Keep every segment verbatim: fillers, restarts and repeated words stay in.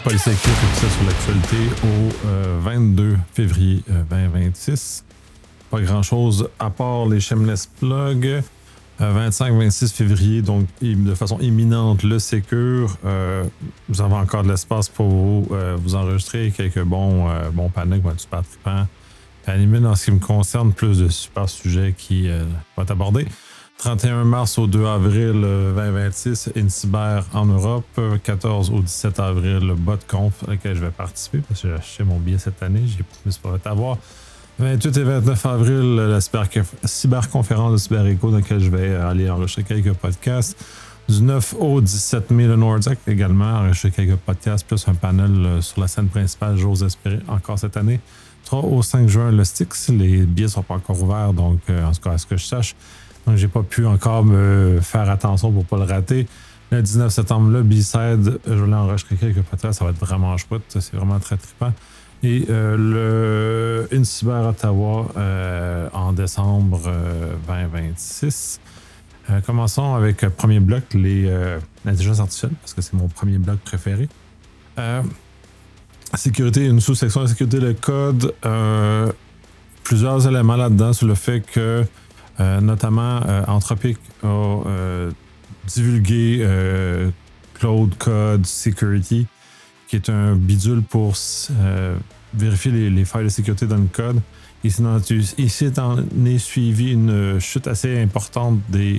Polysécurité officielle sur l'actualité au euh, vingt-deux février euh, vingt vingt-six. Pas grand-chose à part les Shameless Plug. Euh, vingt-cinq vingt-six février, donc de façon imminente, le Sécure. Euh, vous avez encore de l'espace pour vous, euh, vous enregistrer quelques bons, euh, bons panneaux qui vont être super trippants. Animé dans ce qui me concerne, plus de super sujets qui euh, vont être abordés. trente et un mars au deux avril vingt vingt-six, InCyber en Europe. quatorze au dix-sept avril, le BotConf, à laquelle je vais participer parce que j'ai acheté mon billet cette année. J'ai plus pour être à voir. vingt-huit et vingt-neuf avril, la cyberconférence de CyberEcho, dans laquelle je vais aller enregistrer quelques podcasts. Du neuf au dix-sept mai, le Nordic également, enregistrer quelques podcasts, plus un panel sur la scène principale, j'ose espérer, encore cette année. trois au cinq juin, le Styx. Les billets ne sont pas encore ouverts, donc en tout cas, à ce que je sache. Donc, j'ai pas pu encore me faire attention pour pas le rater. Le dix-neuf septembre, le B-Side, je vais enregistrer quelques podcasts, ça va être vraiment chouette, c'est vraiment très trippant. Et euh, le InCyber Ottawa euh, en décembre euh, vingt vingt-six. Euh, commençons avec le premier bloc, les, euh, l'intelligence artificielle, parce que c'est mon premier bloc préféré. Euh, sécurité, une sous-section de sécurité, le code. Euh, plusieurs éléments là-dedans sur le fait que Euh, notamment, euh, Anthropic a euh, divulgué euh, Cloud Code Security, qui est un bidule pour euh, vérifier les, les failles de sécurité dans le code. Il s'est en est suivi une chute assez importante des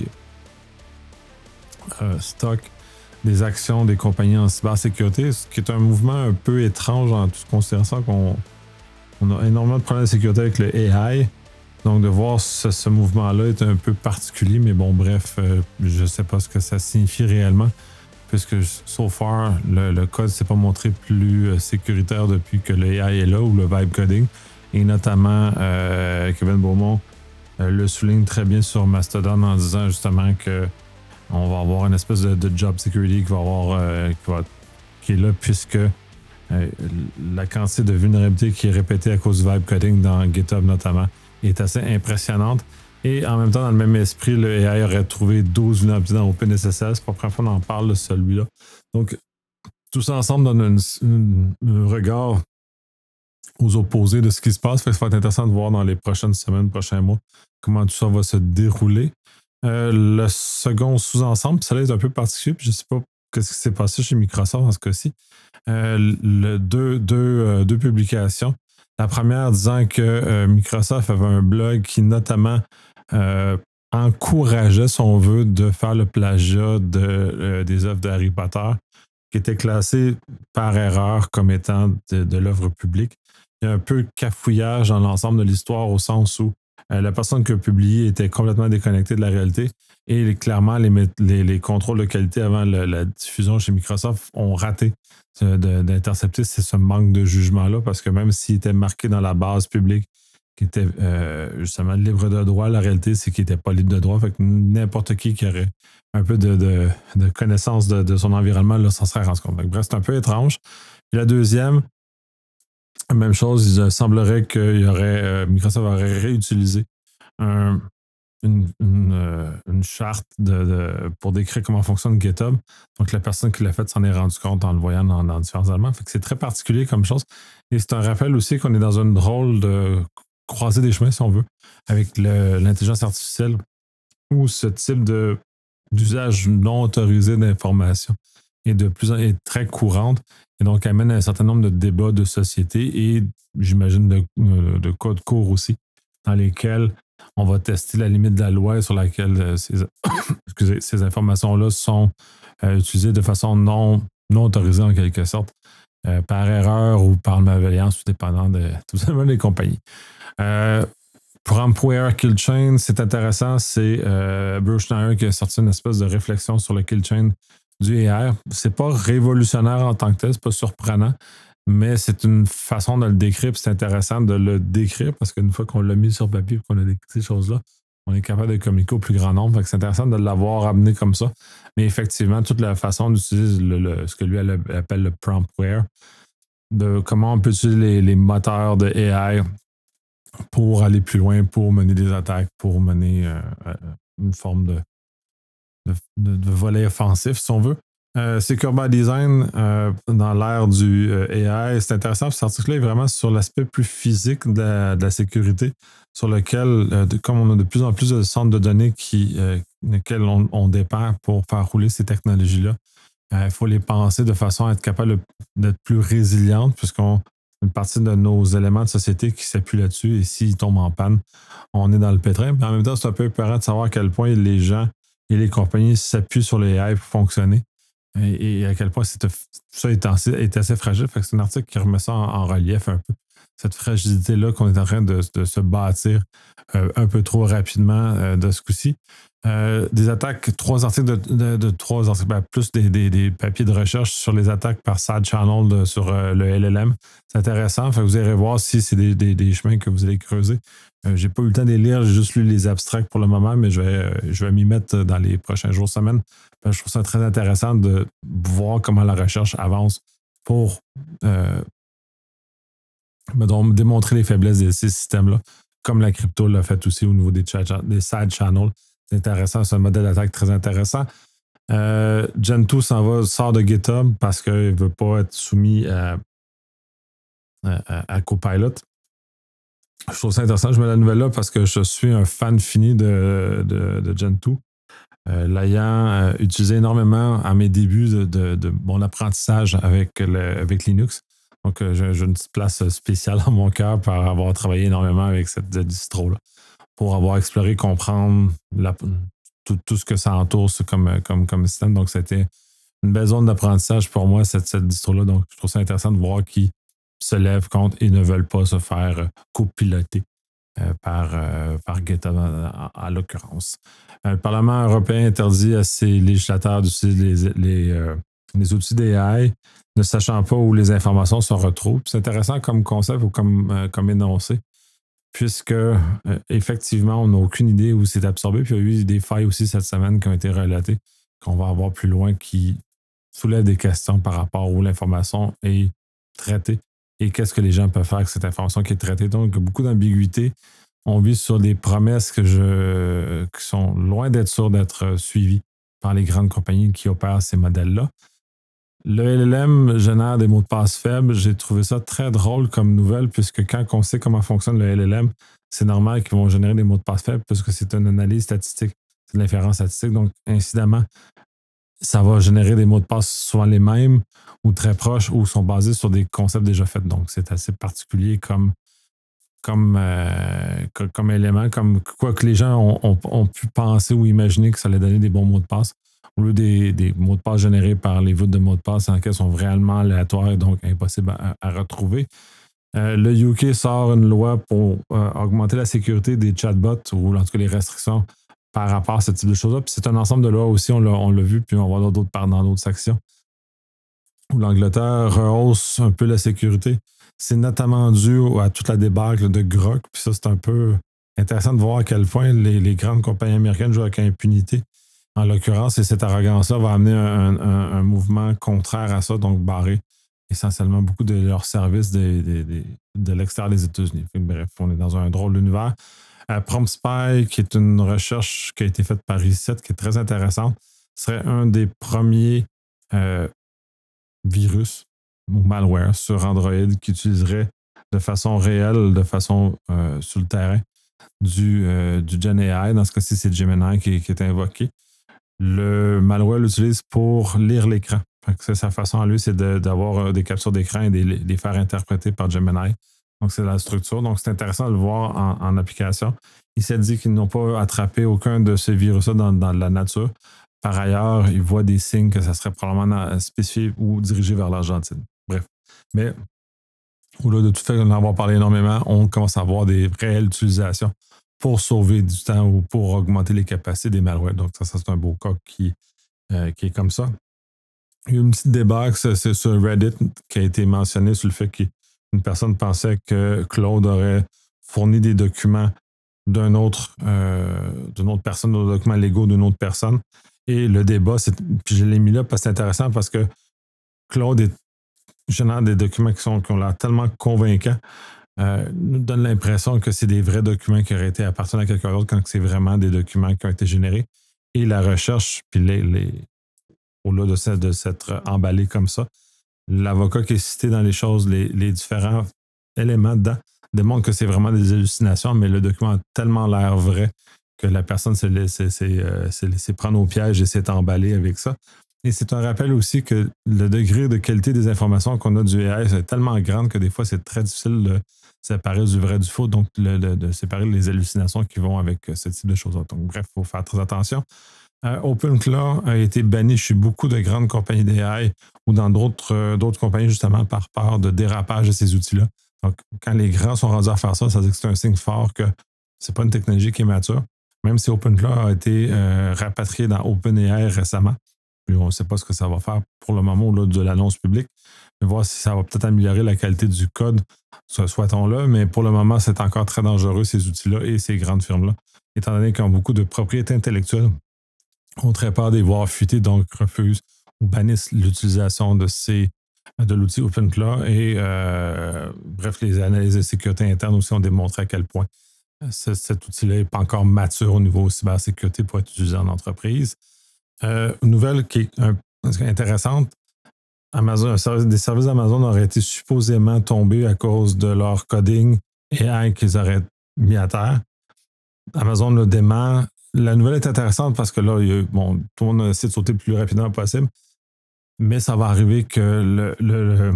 euh, stocks, des actions des compagnies en cybersécurité, ce qui est un mouvement un peu étrange en tout considérant qu'on on a énormément de problèmes de sécurité avec le A I. Donc, de voir ce, ce mouvement-là est un peu particulier, mais bon, bref, euh, je ne sais pas ce que ça signifie réellement, puisque, so far, le, le code ne s'est pas montré plus euh, sécuritaire depuis que le A I est là, ou le vibe coding. Et notamment, euh, Kevin Beaumont euh, le souligne très bien sur Mastodon en disant justement que on va avoir une espèce de, de job security qui va avoir, euh, qui, va, qui est là, puisque euh, la quantité de vulnérabilité qui est répétée à cause du vibe coding dans GitHub notamment est assez impressionnante. Et en même temps, dans le même esprit, le A I aurait trouvé douze vulnérabilités dans OpenSSL. C'est pas la première fois qu'on en parle de celui-là. Donc, tout ça ensemble donne un regard aux opposés de ce qui se passe. Fait que ça va être intéressant de voir dans les prochaines semaines, prochains mois, comment tout ça va se dérouler. Euh, le second sous-ensemble, ça là est un peu particulier, puis je sais pas ce qui s'est passé chez Microsoft dans ce cas-ci. Euh, le deux, deux, euh, deux publications. La première disant que euh, Microsoft avait un blog qui notamment euh, encourageait, si on veut, de faire le plagiat de, euh, des œuvres de Harry Potter, qui était classé par erreur comme étant de, de l'œuvre publique. Il y a un peu de cafouillage dans l'ensemble de l'histoire au sens où euh, la personne qui a publié était complètement déconnectée de la réalité et clairement les, les, les contrôles de qualité avant le, la diffusion chez Microsoft ont raté De, d'intercepter c'est ce manque de jugement-là, parce que même s'il était marqué dans la base publique qui était euh, justement libre de droit, la réalité, c'est qu'il n'était pas libre de droit. Fait que n'importe qui qui aurait un peu de, de, de connaissance de, de son environnement, là, s'en serait rendu compte. Donc, bref, c'est un peu étrange. Et la deuxième, même chose, il semblerait que y aurait, euh, Microsoft aurait réutilisé un Une, une, euh, une charte de, de, pour décrire comment fonctionne GitHub. Donc, la personne qui l'a fait s'en est rendu compte en le voyant dans, dans différents éléments. Fait que c'est très particulier comme chose. Et c'est un rappel aussi qu'on est dans une drôle de croisée des chemins, si on veut, avec le, l'intelligence artificielle ou ce type de, d'usage non autorisé d'informations est de plus en est très courante et donc amène un certain nombre de débats de société et j'imagine de, de codes courts aussi, dans lesquels on va tester la limite de la loi sur laquelle euh, ces, excusez, ces informations-là sont euh, utilisées de façon non, non autorisée en quelque sorte, euh, par erreur ou par malveillance, tout dépendant de tout simplement des compagnies. Euh, pour Ampware Kill Chain, c'est intéressant, c'est euh, Bruce Schneier qui a sorti une espèce de réflexion sur le kill chain du A I. C'est pas révolutionnaire en tant que tel, c'est pas surprenant, mais c'est une façon de le décrire, puis c'est intéressant de le décrire parce qu'une fois qu'on l'a mis sur papier et qu'on a décrit ces choses-là, on est capable de communiquer au plus grand nombre. Fait que c'est intéressant de l'avoir amené comme ça. Mais effectivement, toute la façon d'utiliser le, le, ce que lui elle appelle le promptware, de comment on peut utiliser les, les moteurs de A I pour aller plus loin, pour mener des attaques, pour mener euh, une forme de, de, de, de volet offensif, si on veut. Euh, Secure by Design euh, dans l'ère du euh, A I, c'est intéressant. Cet article-là est vraiment sur l'aspect plus physique de la, de la sécurité, sur lequel, euh, de, comme on a de plus en plus de centres de données qui, euh, lesquels on, on dépend pour faire rouler ces technologies-là, il euh, faut les penser de façon à être capable d'être plus résiliente, puisqu'on une partie de nos éléments de société qui s'appuient là-dessus, et s'ils tombent en panne, on est dans le pétrin. Mais en même temps, c'est un peu épeurant de savoir à quel point les gens et les compagnies s'appuient sur les A I pour fonctionner. Et, et à quel point tout ça est, assez, est assez fragile. Fait que c'est un article qui remet ça en, en relief un peu. Cette fragilité-là qu'on est en train de, de se bâtir euh, un peu trop rapidement euh, de ce coup-ci. Euh, des attaques, trois articles de, de, de trois articles, ben, plus des, des, des papiers de recherche sur les attaques par side channel de, sur euh, le L L M. C'est intéressant. Fait que vous irez voir si c'est des, des, des chemins que vous allez creuser. Euh, j'ai pas eu le temps de les lire, j'ai juste lu les abstracts pour le moment, mais je vais, euh, je vais m'y mettre dans les prochains jours, semaines. Ben, je trouve ça très intéressant de voir comment la recherche avance pour euh, donc, démontrer les faiblesses de ces systèmes-là, comme la crypto l'a fait aussi au niveau des, des side channels. C'est intéressant, c'est un modèle d'attaque très intéressant. Euh, Gentoo s'en va, sort de GitHub parce qu'il ne veut pas être soumis à, à, à Copilot. Je trouve ça intéressant. Je mets la nouvelle là parce que je suis un fan fini de, de, de Gentoo. Euh, L'ayant euh, utilisé énormément à mes débuts de, de, de mon apprentissage avec, le, avec Linux. Donc, euh, j'ai une petite place spéciale dans mon cœur par avoir travaillé énormément avec cette distro-là, pour avoir exploré, comprendre la, tout, tout ce que ça entoure comme, comme, comme système. Donc, c'était une belle zone d'apprentissage pour moi, cette, cette distro-là. Donc, je trouve ça intéressant de voir qui se lèvent contre et ne veulent pas se faire copiloter euh, par, euh, par GitHub en, en l'occurrence. Euh, le Parlement européen interdit à ses législateurs d'utiliser les, les, euh, les outils d'A I, ne sachant pas où les informations se retrouvent. C'est intéressant comme concept ou comme, euh, comme énoncé, puisque euh, effectivement, on n'a aucune idée où c'est absorbé. Puis il y a eu des failles aussi cette semaine qui ont été relatées, qu'on va avoir plus loin, qui soulèvent des questions par rapport où l'information est traitée et qu'est-ce que les gens peuvent faire avec cette information qui est traitée. Donc, beaucoup d'ambiguïté. On vit sur des promesses que je, qui sont loin d'être sûres d'être suivies par les grandes compagnies qui opèrent ces modèles-là. Le L L M génère des mots de passe faibles. J'ai trouvé ça très drôle comme nouvelle, puisque quand on sait comment fonctionne le L L M, c'est normal qu'ils vont générer des mots de passe faibles, puisque c'est une analyse statistique, c'est de l'inférence statistique. Donc, incidemment, ça va générer des mots de passe souvent les mêmes ou très proches ou sont basés sur des concepts déjà faits. Donc, c'est assez particulier comme, comme, euh, comme élément, comme quoi que les gens ont, ont, ont pu penser ou imaginer que ça allait donner des bons mots de passe, au lieu des, des mots de passe générés par les voûtes de mots de passe en lesquels sont vraiment aléatoires et donc impossibles à, à retrouver. Euh, le U K sort une loi pour euh, augmenter la sécurité des chatbots ou en tout cas les restrictions par rapport à ce type de choses-là. Puis c'est un ensemble de lois aussi, on l'a, on l'a vu, puis on va voir d'autres parts dans d'autres sections, où l'Angleterre rehausse un peu la sécurité. C'est notamment dû à toute la débâcle de Grok. Puis ça, c'est un peu intéressant de voir à quel point les, les grandes compagnies américaines jouent avec impunité. En l'occurrence, et cette arrogance-là va amener un, un, un mouvement contraire à ça, donc barrer essentiellement beaucoup de leurs services de, de, de, de l'extérieur des États-Unis. Bref, on est dans un drôle d'univers. Euh, PromptSpy, qui est une recherche qui a été faite par Reset, qui est très intéressante, serait un des premiers euh, virus ou malware sur Android qui utiliserait de façon réelle, de façon euh, sur le terrain, du, euh, du Gen A I. Dans ce cas-ci, c'est Gemini qui, qui est invoqué. Le malware l'utilise pour lire l'écran. C'est sa façon à lui, c'est de, d'avoir des captures d'écran et de les faire interpréter par Gemini. Donc, c'est la structure. Donc, c'est intéressant de le voir en, en application. Il s'est dit qu'ils n'ont pas attrapé aucun de ces virus-là dans, dans la nature. Par ailleurs, il voit des signes que ça serait probablement spécifié ou dirigé vers l'Argentine. Bref. Mais, au-delà de tout fait d'en avoir parlé énormément, on commence à avoir des réelles utilisations pour sauver du temps ou pour augmenter les capacités des malwares. Donc, ça, ça c'est un beau cas qui, euh, qui est comme ça. Il y a une petite débarque, c'est sur Reddit qui a été mentionné sur le fait qu'une personne pensait que Claude aurait fourni des documents d'un autre, euh, d'une autre personne, des documents légaux d'une autre personne. Et le débat, c'est, puis je l'ai mis là parce que c'est intéressant parce que Claude est, génère des documents qui, sont, qui ont l'air tellement convaincants, euh, nous donne l'impression que c'est des vrais documents qui auraient été appartenant à quelqu'un d'autre quand c'est vraiment des documents qui ont été générés. Et la recherche, puis les, les au-delà de, ce- de s'être emballé comme ça. L'avocat qui est cité dans les choses, les, les différents éléments dedans, démontre que c'est vraiment des hallucinations, mais le document a tellement l'air vrai que la personne s'est laissé, s'est, euh, s'est laissé prendre au piège et s'est emballée avec ça. Et c'est un rappel aussi que le degré de qualité des informations qu'on a du A I est tellement grande que des fois, c'est très difficile de séparer du vrai du faux, donc le- le- de séparer les hallucinations qui vont avec euh, ce type de choses-là. Donc, bref, il faut faire très attention. Euh, OpenClaw a été banni chez beaucoup de grandes compagnies d'A I ou dans d'autres euh, d'autres compagnies, justement, par peur de dérapage de ces outils-là. Donc, quand les grands sont rendus à faire ça, ça veut dire que c'est un signe fort que c'est pas une technologie qui est mature. Même si OpenClaw a été euh, rapatrié dans OpenAI récemment, puis on ne sait pas ce que ça va faire pour le moment là, de l'annonce publique. On va voir si ça va peut-être améliorer la qualité du code, souhaitons-le, mais pour le moment, c'est encore très dangereux, ces outils-là et ces grandes firmes-là, étant donné qu'ils ont beaucoup de propriété intellectuelle, ont très peur d'y voir fuiter, donc refusent ou bannissent l'utilisation de ces de l'outil OpenClaw et euh, bref, les analyses de sécurité interne aussi ont démontré à quel point ce- cet outil-là n'est pas encore mature au niveau cybersécurité pour être utilisé en entreprise. Euh, une nouvelle qui est un- intéressante, Amazon, un service- des services d'Amazon auraient été supposément tombés à cause de leur coding A I qu'ils auraient mis à terre. Amazon le dément. La nouvelle est intéressante parce que là, il y a- bon, tout le monde essaie de sauter le plus rapidement possible, mais ça va arriver que le, le- le-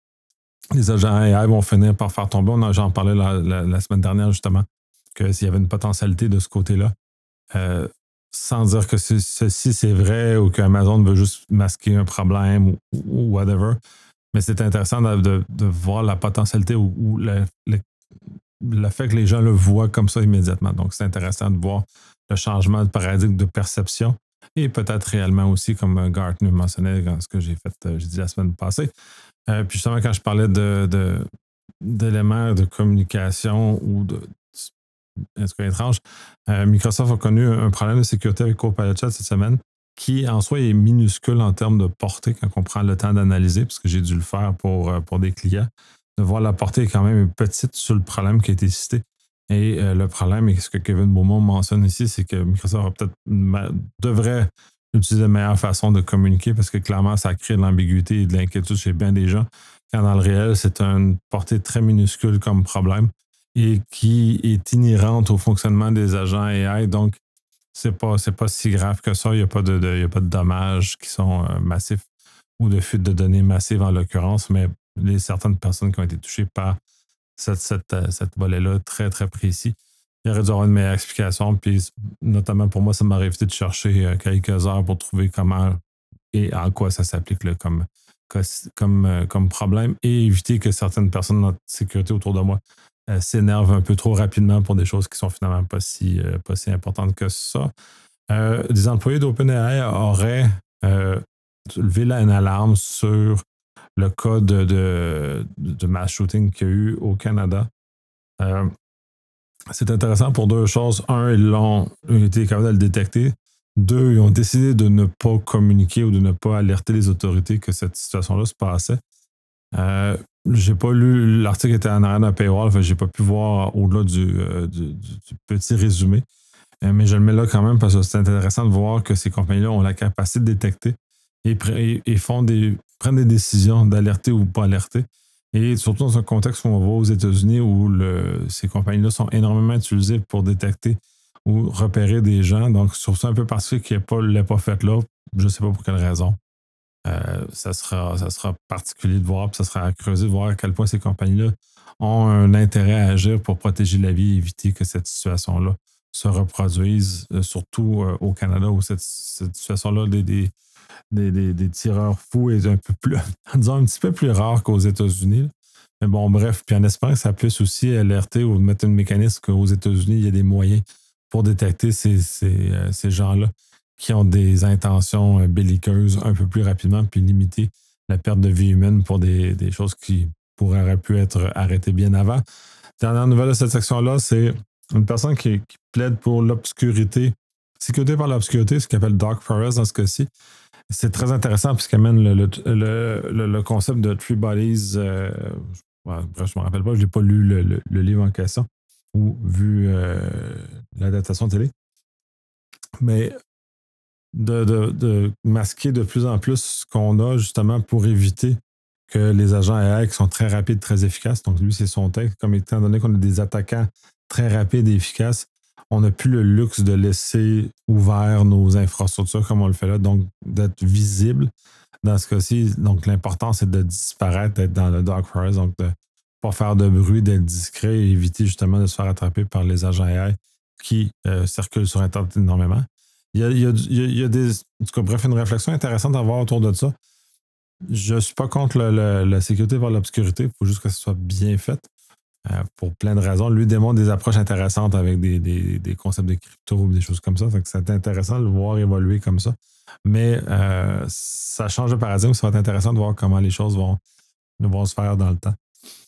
les agents A I vont finir par faire tomber. On en- J'en parlais la, la- la semaine dernière, justement, que s'il y avait une potentialité de ce côté-là, euh, sans dire que ce- ceci c'est vrai ou qu'Amazon veut juste masquer un problème ou, ou whatever. Mais c'est intéressant de, de- de voir la potentialité ou, ou le, le- le fait que les gens le voient comme ça immédiatement. Donc, c'est intéressant de voir le changement de paradigme de perception et peut-être réellement aussi, comme Gartner mentionnait dans ce que j'ai fait, euh, j'ai dit la semaine passée. Euh, puis justement, quand je parlais de, de- d'éléments de communication ou de, en tout cas étrange, euh, Microsoft a connu un problème de sécurité avec Copilot Chat cette semaine qui en soi est minuscule en termes de portée quand on prend le temps d'analyser, parce que j'ai dû le faire pour, euh, pour des clients, de voir la portée est quand même petite sur le problème qui a été cité. Et euh, le problème, et ce que Kevin Beaumont mentionne ici, c'est que Microsoft a peut-être ma- devrait utiliser de meilleures façons de communiquer parce que clairement, ça crée de l'ambiguïté et de l'inquiétude chez bien des gens, quand dans le réel, c'est une portée très minuscule comme problème et qui est inhérente au fonctionnement des agents A I. Donc, c'est pas, c'est pas si grave que ça. Il n'y a, pas de, de- il y a pas de dommages qui sont euh, massifs ou de fuite de données massives en l'occurrence, mais les certaines personnes qui ont été touchées par cette, cette, euh, cette volet-là très, très précis. Il y aurait dû avoir une meilleure explication. Puis, notamment pour moi, ça m'aurait évité de chercher euh, quelques heures pour trouver comment et en quoi ça s'applique là, comme, comme, euh, comme problème et éviter que certaines personnes de sécurité autour de moi euh, s'énervent un peu trop rapidement pour des choses qui sont finalement pas si, euh, pas si importantes que ça. Euh, des employés d'OpenAI auraient euh, levé là, une alarme sur le cas de, de, de mass shooting qu'il y a eu au Canada. Euh, c'est intéressant pour deux choses. Un, ils l'ont ils ont été capables de le détecter. Deux, ils ont décidé de ne pas communiquer ou de ne pas alerter les autorités que cette situation-là se passait. Euh, j'ai pas lu, l'article était en arrière d'un paywall, fait que j'ai pas pu voir au-delà du, euh, du, du- du petit résumé. Euh, mais je le mets là quand même parce que c'est intéressant de voir que ces compagnies-là ont la capacité de détecter et, et, et font des, prennent des décisions d'alerter ou pas alerter. Et surtout dans un contexte où on va aux États-Unis où le, ces compagnies-là sont énormément utilisées pour détecter ou repérer des gens. Donc, sur ça un peu particulier qui ne l'ait pas fait là, je ne sais pas pour quelle raison. Euh, ça, sera, ça sera particulier de voir, puis ça sera à creuser de voir à quel point ces compagnies-là ont un intérêt à agir pour protéger la vie et éviter que cette situation-là se reproduise, euh, surtout euh, au Canada où cette, cette situation-là des, des, des, des, des tireurs fous est un peu plus, disons, un petit peu plus rare qu'aux États-Unis. Mais bon, bref, puis en espérant que ça puisse aussi alerter ou mettre un mécanisme qu'aux États-Unis, il y a des moyens pour détecter ces, ces, euh, ces gens-là qui ont des intentions euh, belliqueuses un peu plus rapidement, puis limiter la perte de vie humaine pour des, des choses qui pourraient pu être arrêtées bien avant. Dernière nouvelle de cette section-là, c'est une personne qui, qui plaide pour l'obscurité, sécurité par l'obscurité, ce qu'on appelle Dark Forest dans ce cas-ci. C'est très intéressant puisqu'elle amène le, le, le, le, le concept de Three Bodies. Euh, ouais, bref, je ne me rappelle pas, je n'ai pas lu le, le, le livre en question ou vu euh, l'adaptation télé. Mais de, de, de masquer de plus en plus ce qu'on a justement pour éviter que les agents A I qui sont très rapides, très efficaces. Donc, lui, c'est son texte. Comme étant donné qu'on a des attaquants très rapides et efficaces, on n'a plus le luxe de laisser ouvert nos infrastructures comme on le fait là, donc d'être visible. Dans ce cas-ci, donc l'important, c'est de disparaître, d'être dans le dark forest, donc de ne pas faire de bruit, d'être discret et éviter justement de se faire attraper par les agents A I qui euh, circulent sur Internet énormément. Il y a, il y a, il y a des. En tout cas, bref, une réflexion intéressante à avoir autour de ça. Je ne suis pas contre le, le, la sécurité par l'obscurité, il faut juste que ce soit bien fait. Euh, pour plein de raisons. Lui démontre des approches intéressantes avec des, des, des concepts de crypto ou des choses comme ça. Fait que c'est intéressant de le voir évoluer comme ça. Mais euh, ça change de paradigme. Ça va être intéressant de voir comment les choses vont, vont se faire dans le temps.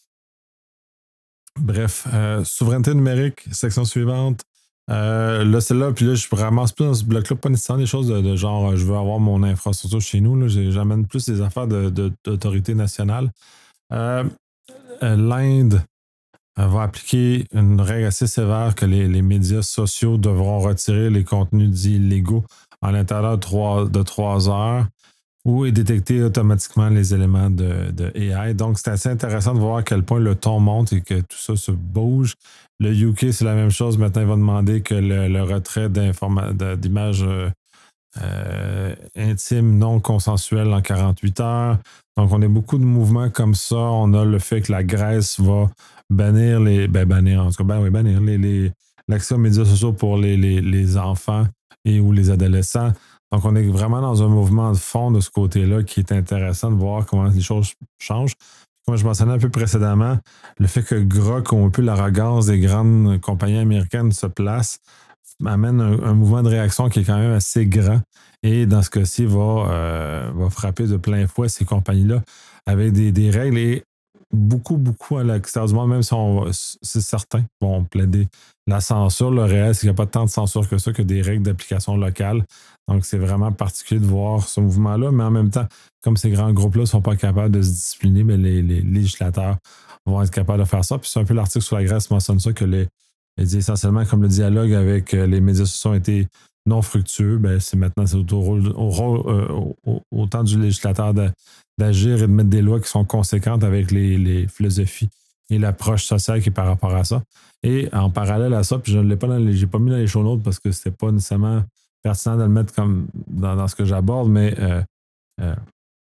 Bref, euh, souveraineté numérique, section suivante. Euh, là, c'est là, puis là, je ramasse plus dans ce bloc-là, pas nécessairement des choses de, de genre, je veux avoir mon infrastructure chez nous. Là, j'amène plus des affaires de, de, d'autorité nationale. Euh, euh, L'Inde va appliquer une règle assez sévère que les, les médias sociaux devront retirer les contenus dits illégaux à l'intérieur de trois, de trois heures ou et détecter automatiquement les éléments de, de A I. Donc, c'est assez intéressant de voir à quel point le ton monte et que tout ça se bouge. Le U K, c'est la même chose. Maintenant, il va demander que le, le retrait d'images euh, euh, intimes non consensuelles en quarante-huit heures. Donc, on a beaucoup de mouvements comme ça. On a le fait que la Grèce va bannir les. Ben, bannir, en tout cas, ben oui, bannir les, les, l'accès aux médias sociaux pour les, les, les enfants et ou les adolescents. Donc, on est vraiment dans un mouvement de fond de ce côté-là qui est intéressant de voir comment les choses changent. Comme je mentionnais un peu précédemment, le fait que Grok ou un peu l'arrogance des grandes compagnies américaines se place amène un, un mouvement de réaction qui est quand même assez grand et dans ce cas-ci va, euh, va frapper de plein fouet ces compagnies-là avec des, des règles et beaucoup, beaucoup à l'extérieur du monde, même si on, c'est certain, vont plaider la censure. Le réel, c'est qu'il n'y a pas tant de censure que ça, que des règles d'application locale. Donc, c'est vraiment particulier de voir ce mouvement-là, mais en même temps, comme ces grands groupes-là ne sont pas capables de se discipliner, mais les, les législateurs vont être capables de faire ça. Puis c'est un peu l'article sur la Grèce mentionne ça, que les, les, essentiellement, comme le dialogue avec les médias sociaux ont été non fructueux, ben c'est maintenant c'est au rôle, au, rôle euh, au, au temps du législateur de, d'agir et de mettre des lois qui sont conséquentes avec les, les philosophies et l'approche sociale qui est par rapport à ça. Et en parallèle à ça, puis je ne l'ai pas dans les, j'ai pas mis dans les show notes parce que c'était pas nécessairement pertinent de le mettre comme dans, dans ce que j'aborde, mais euh, euh,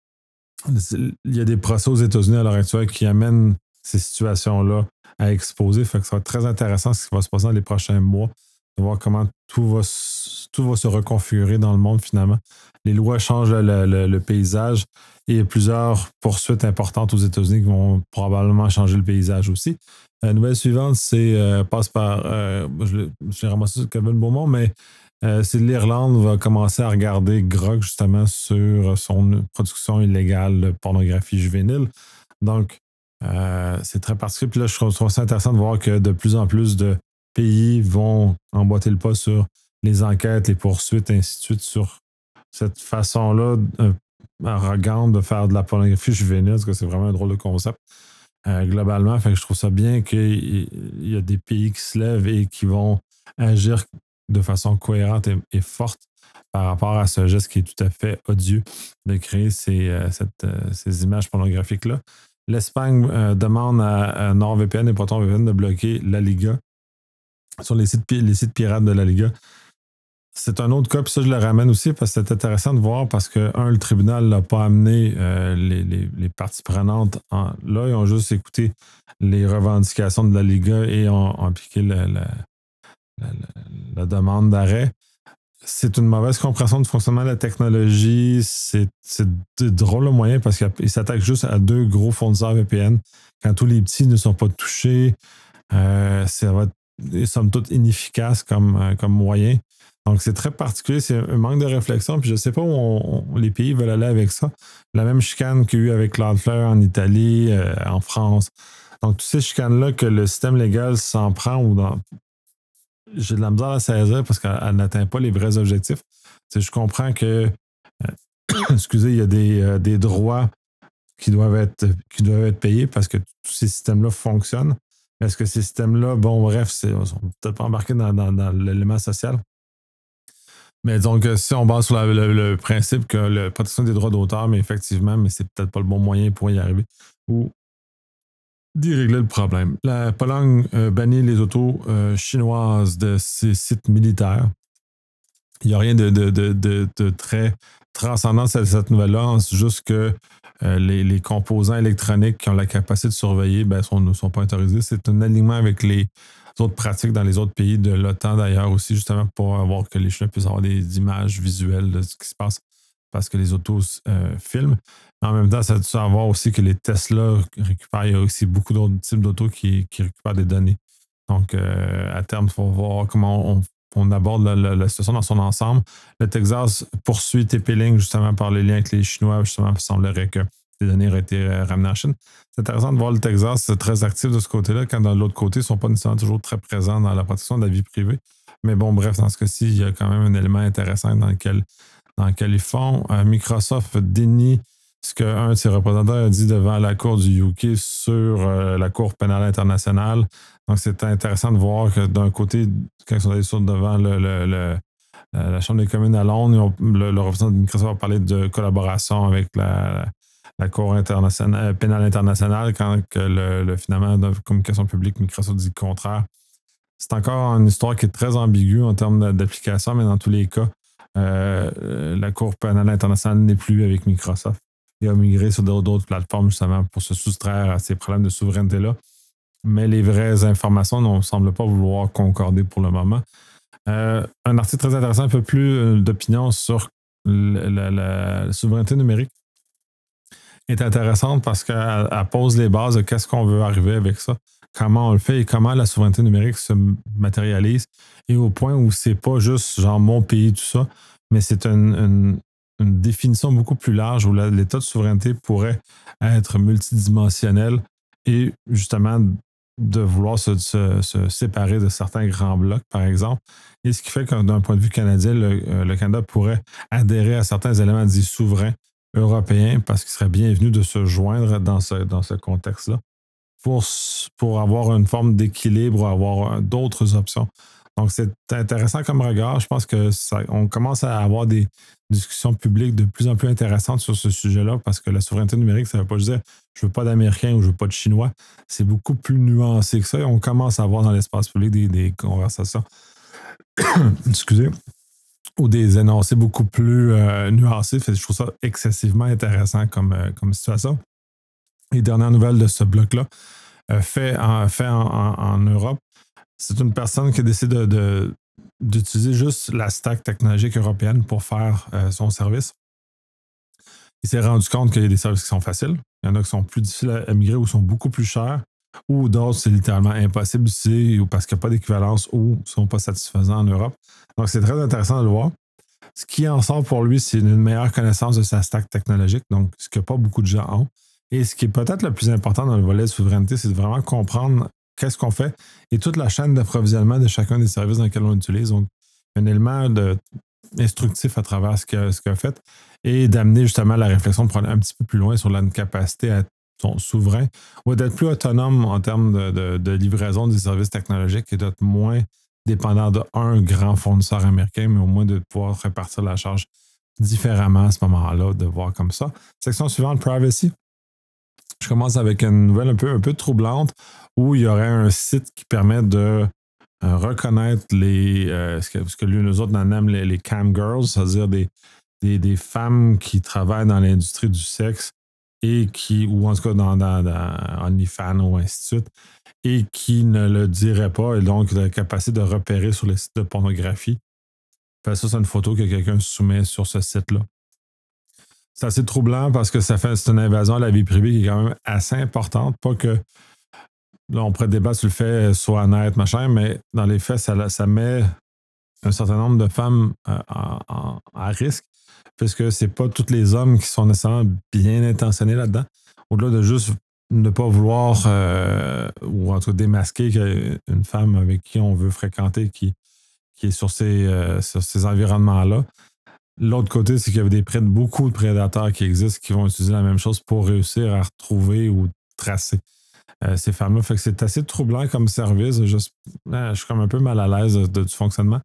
il y a des procès aux États-Unis à l'heure actuelle qui amènent ces situations-là à exposer. Fait que ça va être très intéressant ce qui va se passer dans les prochains mois, de voir comment tout va, tout va se reconfigurer dans le monde finalement. Les lois changent le, le, le paysage et il y a plusieurs poursuites importantes aux États-Unis qui vont probablement changer le paysage aussi. La nouvelle suivante, c'est euh, passe par. Euh, je l'ai ramassé sur Kevin Beaumont, mais euh, c'est l'Irlande va commencer à regarder Grok justement sur son production illégale de pornographie juvénile. Donc, euh, c'est très particulier. Puis là, je trouve ça intéressant de voir que de plus en plus de pays vont emboîter le pas sur les enquêtes, les poursuites, et ainsi de suite, sur cette façon-là euh, arrogante de faire de la pornographie juvénile, parce que c'est vraiment un drôle de concept. Euh, globalement, fait que je trouve ça bien qu'il y a des pays qui se lèvent et qui vont agir de façon cohérente et, et forte par rapport à ce geste qui est tout à fait odieux de créer ces, euh, cette, euh, ces images pornographiques-là. L'Espagne euh, demande à, à NordVPN et ProtonVPN de bloquer la Liga sur les sites, les sites pirates de la Liga. C'est un autre cas, puis ça, je le ramène aussi parce que c'est intéressant de voir parce que, un, le tribunal n'a pas amené euh, les, les, les parties prenantes en, là, ils ont juste écouté les revendications de la Liga et ont, ont appliqué la, la, la, la demande d'arrêt. C'est une mauvaise compréhension du fonctionnement de la technologie. C'est, c'est drôle le moyen parce qu'ils s'attaquent juste à deux gros fournisseurs V P N. Quand tous les petits ne sont pas touchés, euh, ça va être, somme toute, inefficace comme, comme moyen. Donc, c'est très particulier. C'est un manque de réflexion. Puis, je ne sais pas où on, on, les pays veulent aller avec ça. La même chicane qu'il y a eu avec Cloudflare en Italie, euh, en France. Donc, toutes ces chicanes-là que le système légal s'en prend ou dans. J'ai de la misère à saisir parce qu'elle n'atteint pas les vrais objectifs. T'sais, je comprends que, euh, excusez, il y a des, euh, des droits qui doivent, être, qui doivent être payés parce que tous ces systèmes-là fonctionnent. Mais est-ce que ces systèmes-là, bon, bref, c'est, on ne peut peut-être pas embarquer dans, dans, dans l'élément social. Mais donc, euh, si on base sur la- le, le principe que la protection des droits d'auteur, mais effectivement, mais c'est peut-être pas le bon moyen pour y arriver. Ou d'y régler le problème. La Pologne euh, bannit les autos euh, chinoises de ses sites militaires. Il n'y a rien de, de, de, de, de très transcendant à cette nouvelle-là, c'est juste que euh, les, les composants électroniques qui ont la capacité de surveiller ben, sont, ne sont pas autorisés. C'est un alignement avec les autres pratiques dans les autres pays de l'OTAN d'ailleurs aussi, justement pour avoir que les Chinois puissent avoir des images visuelles de ce qui se passe parce que les autos euh, filment. En même temps, ça doit savoir aussi que les Tesla récupèrent, il y a aussi beaucoup d'autres types d'autos qui, qui récupèrent des données. Donc, euh, à terme, il faut voir comment on, on aborde la, la, la situation dans son ensemble. Le Texas poursuit T P-Link justement par les liens avec les Chinois. Justement, il semblerait que les données auraient été ramenées en Chine. C'est intéressant de voir le Texas très actif de ce côté-là, quand de l'autre côté, ils ne sont pas nécessairement toujours très présents dans la protection de la vie privée. Mais bon, bref, dans ce cas-ci, il y a quand même un élément intéressant dans lequel, dans lequel ils font. Euh, Microsoft dénie ce qu'un de ses représentants a dit devant la Cour du U K sur euh, la Cour pénale internationale. Donc, c'est intéressant de voir que d'un côté, quand ils sont allés sur devant le, le, le, la Chambre des communes à Londres, ont, le, le représentant de Microsoft a parlé de collaboration avec la, la Cour internationale, pénale internationale, quand que le, le, finalement, de communication publique, Microsoft dit le contraire. C'est encore une histoire qui est très ambiguë en termes d'application, mais dans tous les cas, euh, la Cour pénale internationale n'est plus avec Microsoft. Il a migré sur d'autres plateformes justement pour se soustraire à ces problèmes de souveraineté-là. Mais les vraies informations ne semblent pas vouloir concorder pour le moment. Euh, un article très intéressant, un peu plus d'opinion sur la, la, la souveraineté numérique est intéressante parce qu'elle pose les bases de qu'est-ce qu'on veut arriver avec ça, comment on le fait et comment la souveraineté numérique se matérialise et au point où c'est pas juste genre mon pays, tout ça, mais c'est une, une, une définition beaucoup plus large où l'état de souveraineté pourrait être multidimensionnel et justement de vouloir se, se, se séparer de certains grands blocs, par exemple. Et ce qui fait que d'un point de vue canadien, le, le Canada pourrait adhérer à certains éléments dits souverains européens parce qu'il serait bienvenu de se joindre dans ce, dans ce contexte-là pour, pour avoir une forme d'équilibre ou avoir d'autres options. Donc, c'est intéressant comme regard. Je pense que ça, on commence à avoir des discussions publiques de plus en plus intéressantes sur ce sujet-là parce que la souveraineté numérique, ça ne veut pas juste dire je ne veux pas d'Américains ou je ne veux pas de Chinois. C'est beaucoup plus nuancé que ça et on commence à avoir dans l'espace public des, des conversations. Excusez. Ou des énoncés beaucoup plus euh, nuancés. Je trouve ça excessivement intéressant comme, euh, comme situation. Et dernière nouvelle de ce bloc-là, euh, fait, en, fait en, en, en Europe, c'est une personne qui a décidé de, de, d'utiliser juste la stack technologique européenne pour faire euh, son service. Il s'est rendu compte qu'il y a des services qui sont faciles, il y en a qui sont plus difficiles à migrer ou sont beaucoup plus chers, ou d'autres, c'est littéralement impossible d'utiliser ou parce qu'il n'y a pas d'équivalence ou ne sont pas satisfaisants en Europe. Donc, c'est très intéressant de le voir. Ce qui en sort pour lui, c'est une meilleure connaissance de sa stack technologique, donc ce que pas beaucoup de gens ont. Et ce qui est peut-être le plus important dans le volet de souveraineté, c'est de vraiment comprendre qu'est-ce qu'on fait et toute la chaîne d'approvisionnement de chacun des services dans lesquels on utilise. Donc, un élément de, instructif à travers ce qu'il a fait et d'amener justement la réflexion de prendre un petit peu plus loin sur la capacité à être souverain ou d'être plus autonome en termes de, de, de livraison des services technologiques et d'être moins dépendant d'un grand fournisseur américain, mais au moins de pouvoir répartir la charge différemment à ce moment-là, de voir comme ça. Section suivante, privacy. Je commence avec une nouvelle un peu, un peu troublante où il y aurait un site qui permet de euh, reconnaître les, euh, ce que, ce que lui, nous autres, on aime les, les cam girls, c'est-à-dire des, des, des femmes qui travaillent dans l'industrie du sexe et qui, ou en tout cas dans, dans, dans OnlyFans ou ainsi de suite, et qui ne le diraient pas, et donc la capacité de repérer sur les sites de pornographie. Fait ça, c'est une photo que quelqu'un soumet sur ce site-là. C'est assez troublant parce que ça fait c'est une invasion à la vie privée qui est quand même assez importante. Pas que là, on pourrait débattre sur le fait soit honnête, machin, mais dans les faits, ça, ça met un certain nombre de femmes euh, en, en, à risque, puisque c'est pas tous les hommes qui sont nécessairement bien intentionnés là-dedans. Au-delà de juste ne pas vouloir euh, ou en tout cas démasquer une femme avec qui on veut fréquenter qui, qui est sur ces, euh, sur ces environnements-là. L'autre côté, c'est qu'il y avait des près de beaucoup de prédateurs qui existent qui vont utiliser la même chose pour réussir à retrouver ou tracer euh, ces femmes-là. Fait que c'est assez troublant comme service. Je, je suis comme un peu mal à l'aise de, du fonctionnement.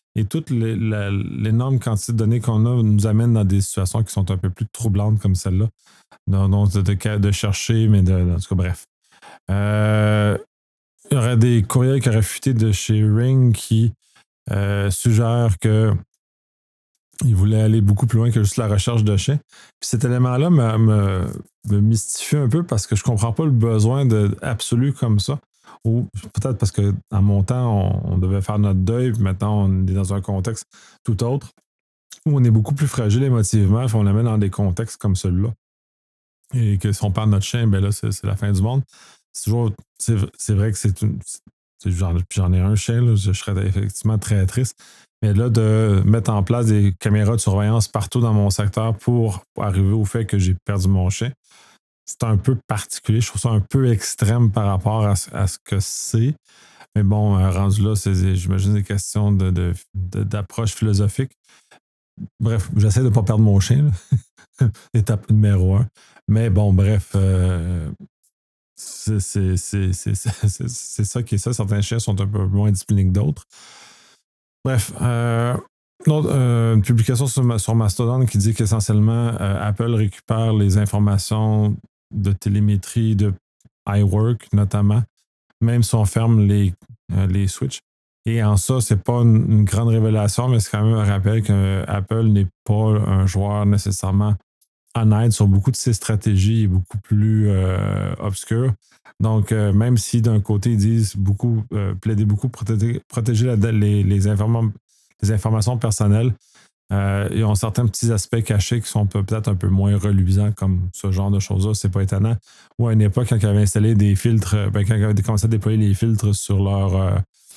Et toute les- la- l'énorme quantité de données qu'on a nous amène dans des situations qui sont un peu plus troublantes comme celle-là. Donc, de, de, de chercher, mais de, en tout cas, bref. Euh, il y aurait des courriels qui auraient fuité de chez Ring qui euh, suggèrent que il voulait aller beaucoup plus loin que juste la recherche de chiens. Puis cet élément-là me, me, me mystifie un peu parce que je comprends pas le besoin de, absolu comme ça. Ou peut-être parce que à mon temps, on, on devait faire notre deuil, puis maintenant on est dans un contexte tout autre, où on est beaucoup plus fragile émotivement, puis on la met dans des contextes comme celui-là. Et que si on parle de notre chien, ben là, c'est, c'est la fin du monde. C'est toujours. C'est, c'est vrai que c'est une. C'est, j'en, j'en ai un chien, là, je serais effectivement très triste. Mais là, de mettre en place des caméras de surveillance partout dans mon secteur pour arriver au fait que j'ai perdu mon chien, c'est un peu particulier. Je trouve ça un peu extrême par rapport à, à ce que c'est. Mais bon, euh, rendu là, c'est, j'imagine, des questions de, de, de, d'approche philosophique. Bref, j'essaie de ne pas perdre mon chien. Étape numéro un. Mais bon, bref, euh, c'est, c'est, c'est, c'est, c'est, c'est ça qui est ça. Certains chiens sont un peu moins disciplinés que d'autres. Bref, euh, autre, euh, une publication sur, sur Mastodon qui dit qu'essentiellement, euh, Apple récupère les informations de télémétrie de iWork, notamment, même si on ferme les, euh, les switches. Et en ça, c'est pas une, une grande révélation, mais c'est quand même un rappel qu'Apple n'est pas un joueur nécessairement en aide sur beaucoup de ses stratégies beaucoup plus euh, obscures. Donc, euh, même si d'un côté, ils disent beaucoup, euh, plaider beaucoup pour protéger, protéger la, les, les, informa- les informations personnelles, euh, ils ont certains petits aspects cachés qui sont peut-être un peu moins reluisants, comme ce genre de choses-là, c'est pas étonnant. Ou à une époque, quand ils avaient installé des filtres, ben, quand ils avaient commencé à déployer les filtres sur leur, euh,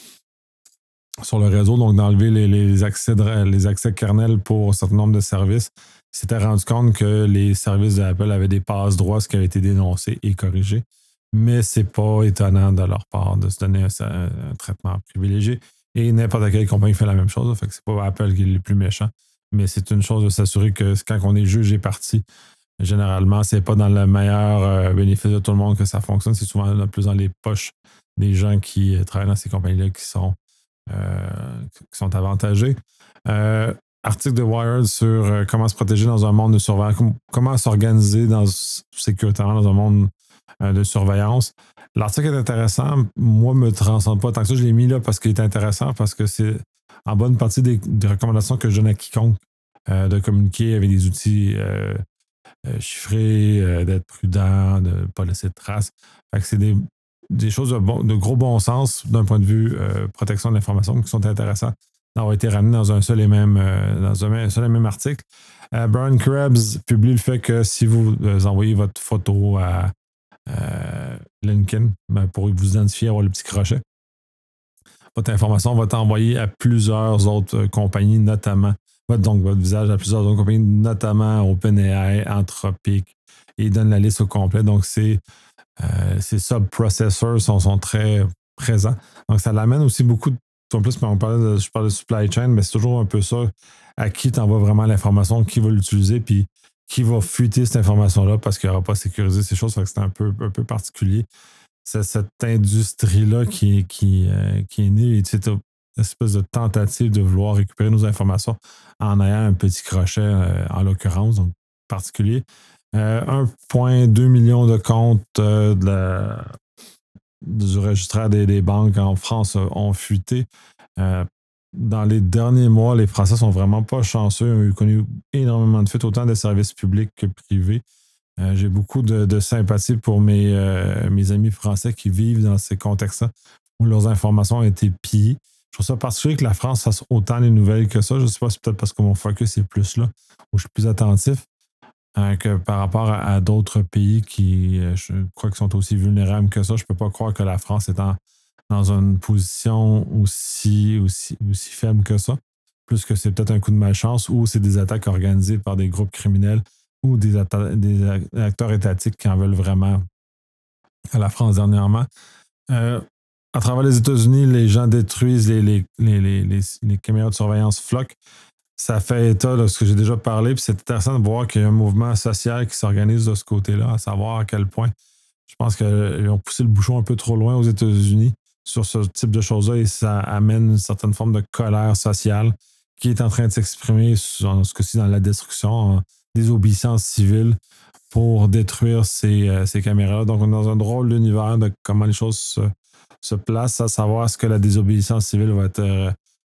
sur le réseau, donc d'enlever les, les, accès de, les accès kernel pour un certain nombre de services, ils s'étaient rendu compte que les services d'Apple avaient des passes droits, ce qui avait été dénoncé et corrigé. Mais c'est pas étonnant de leur part de se donner un, un traitement privilégié. Et n'importe quelle compagnie fait la même chose. Fait que c'est pas Apple qui est le plus méchant. Mais c'est une chose de s'assurer que quand on est jugé parti, généralement, c'est pas dans le meilleur euh, bénéfice de tout le monde que ça fonctionne. C'est souvent plus dans les poches des gens qui euh, travaillent dans ces compagnies-là qui sont Euh, qui sont avantagés. Euh, article de Wired sur euh, comment se protéger dans un monde de surveillance, com- comment s'organiser dans, sécuritairement dans un monde euh, de surveillance. L'article est intéressant. Moi, ne me transcende pas tant que ça. Je l'ai mis là parce qu'il est intéressant, parce que c'est en bonne partie des, des recommandations que je donne à quiconque euh, de communiquer avec des outils euh, euh, chiffrés, euh, d'être prudent, de ne pas laisser de traces. Fait que c'est des des choses de, bon, de gros bon sens d'un point de vue euh, protection de l'information qui sont intéressants d'avoir été ramenés dans un seul et même, euh, dans un seul et même article. Euh, Brian Krebs publie le fait que si vous euh, envoyez votre photo à euh, LinkedIn ben, pour vous identifier, avoir le petit crochet, votre information va être envoyée à plusieurs autres euh, compagnies, notamment votre, donc votre visage à plusieurs autres compagnies, notamment OpenAI, Anthropic, et il donne la liste au complet. Donc, c'est Euh, ces sub-processors sont, sont très présents. Donc, ça l'amène aussi beaucoup de. En plus, on parlait de, je parlais de supply chain, mais c'est toujours un peu ça. À qui tu envoies vraiment l'information, qui va l'utiliser, puis qui va fuiter cette information-là parce qu'il n'aura pas sécurisé ces choses. Fait que c'est un peu, un peu particulier. C'est cette industrie-là qui, qui, euh, qui est née et cette espèce de tentative de vouloir récupérer nos informations en ayant un petit crochet, euh, en l'occurrence, donc particulier. Euh, un virgule deux million de comptes euh, de la, du registraire des, des banques en France euh, ont fuité. Euh, dans les derniers mois, les Français sont vraiment pas chanceux. Ils ont connu énormément de fuites, autant des services publics que privés. Euh, j'ai beaucoup de, de sympathie pour mes, euh, mes amis français qui vivent dans ces contextes-là où leurs informations ont été pillées. Je trouve ça particulier que la France fasse autant les nouvelles que ça. Je ne sais pas si c'est peut-être parce que mon focus est plus là, où je suis plus attentif. Euh, que par rapport à, à d'autres pays qui, euh, je crois, qu'ils sont aussi vulnérables que ça. Je ne peux pas croire que la France est en, dans une position aussi, aussi, aussi faible que ça. Plus que c'est peut-être un coup de malchance ou c'est des attaques organisées par des groupes criminels ou des, atta- des acteurs étatiques qui en veulent vraiment à la France dernièrement. Euh, à travers les États-Unis, les gens détruisent les, les, les, les, les, les caméras de surveillance Flock. Ça fait état de ce que j'ai déjà parlé, puis c'est intéressant de voir qu'il y a un mouvement social qui s'organise de ce côté-là, à savoir à quel point je pense qu'ils ont poussé le bouchon un peu trop loin aux États-Unis. sur ce type de choses-là et ça amène une certaine forme de colère sociale qui est en train de s'exprimer, en ce cas-ci, dans la destruction, en désobéissance civile pour détruire ces, euh, ces caméras. Donc, on est dans un drôle d'univers de comment les choses se, se placent, à savoir est-ce que la désobéissance civile va être euh,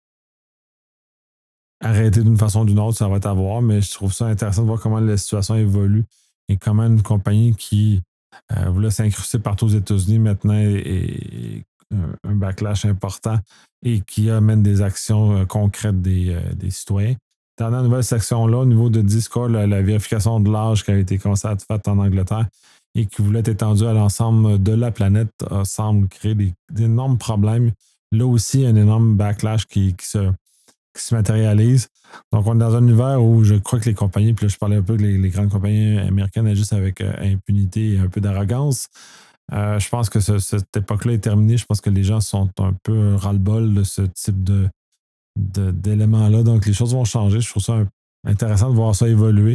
arrêtée d'une façon ou d'une autre, ça va être à voir, mais je trouve ça intéressant de voir comment la situation évolue et comment une compagnie qui euh, voulait s'incruster partout aux États-Unis maintenant est, un backlash important et qui amène des actions euh, concrètes des, euh, des citoyens. Dans la nouvelle section-là, au niveau de Discord, la, la vérification de l'âge qui a été commencée à être faite en Angleterre et qui voulait être étendue à l'ensemble de la planète euh, semble créer des, d'énormes problèmes. Là aussi, un énorme backlash qui, qui, se, qui se matérialise. Donc, on est dans un univers où je crois que les compagnies, puis là, je parlais un peu que les, les grandes compagnies américaines agissent avec euh, impunité et un peu d'arrogance. Euh, je pense que ce, cette époque-là est terminée. Je pense que les gens sont un peu ras-le-bol de ce type de, de, d'éléments-là. Donc, les choses vont changer. Je trouve ça un, intéressant de voir ça évoluer.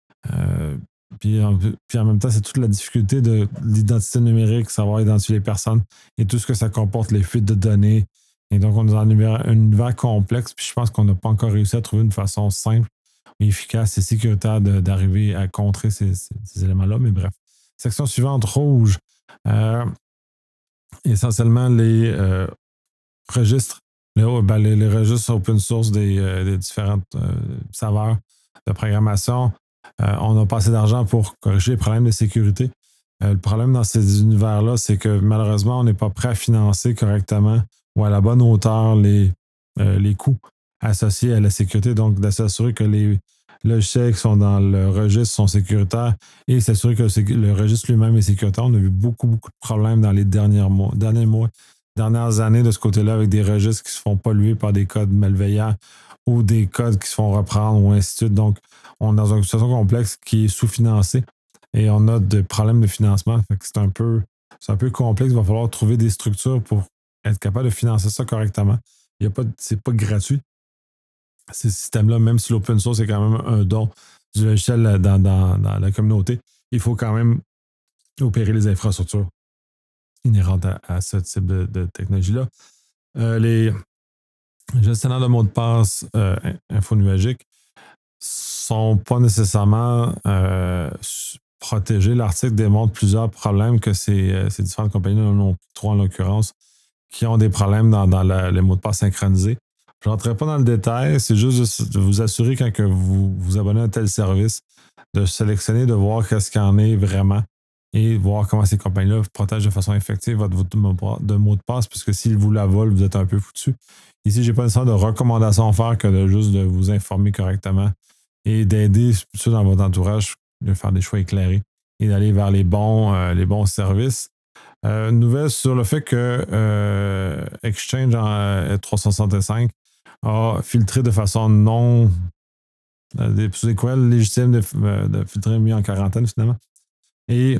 Euh, puis, en, puis en même temps, c'est toute la difficulté de l'identité numérique, savoir identifier les personnes et tout ce que ça comporte, les fuites de données. Et donc, on est dans un univers, un univers complexe. Puis je pense qu'on n'a pas encore réussi à trouver une façon simple, efficace et sécuritaire de, d'arriver à contrer ces, ces, ces éléments-là. Mais bref. Section suivante, rouge. Euh, essentiellement les euh, registres, les, ben, les, les registres open source des, euh, des différentes euh, saveurs de programmation. Euh, on a pas assez d'argent pour corriger les problèmes de sécurité. Euh, le problème dans ces univers-là, c'est que malheureusement, on n'est pas prêt à financer correctement ou à la bonne hauteur les, euh, les coûts associés à la sécurité. Donc, de s'assurer que les logiciels qui sont dans le registre sont sécuritaires et s'assurer que le registre lui-même est sécuritaire. On a vu beaucoup, beaucoup de problèmes dans les derniers mois, derniers mois, dernières années de ce côté-là avec des registres qui se font polluer par des codes malveillants ou des codes qui se font reprendre ou ainsi de suite. Donc, on est dans une situation complexe qui est sous-financée et on a des problèmes de financement. Fait que c'est un peu, c'est un peu complexe. Il va falloir trouver des structures pour être capable de financer ça correctement. Il y a pas, c'est pas gratuit. Ces systèmes-là, même si l'open source est quand même un don du logiciel dans, dans, dans la communauté, il faut quand même opérer les infrastructures inhérentes à, à ce type de, de technologie-là. Euh, les gestionnaires de mots de passe euh, infonuagiques sont pas nécessairement euh, protégés. L'article démontre plusieurs problèmes que ces, ces différentes compagnies, non trois en l'occurrence, qui ont des problèmes dans, dans la, les mots de passe synchronisés. Je ne rentrerai pas dans le détail, c'est juste de vous assurer quand que vous vous abonnez à un tel service, de sélectionner, de voir qu'est-ce qu'il y en est vraiment et voir comment ces compagnies-là protègent de façon effective votre, votre de mot de passe, puisque s'ils vous la volent, vous êtes un peu foutu. Ici, je n'ai pas nécessairement de recommandations à faire que de juste de vous informer correctement et d'aider ceux dans votre entourage de faire des choix éclairés et d'aller vers les bons, euh, les bons services. Euh, une nouvelle sur le fait que euh, Exchange en euh, trois cent soixante-cinq a filtré de façon non euh, des, des courriels légitimes de, euh, de filtrer mis en quarantaine finalement. Et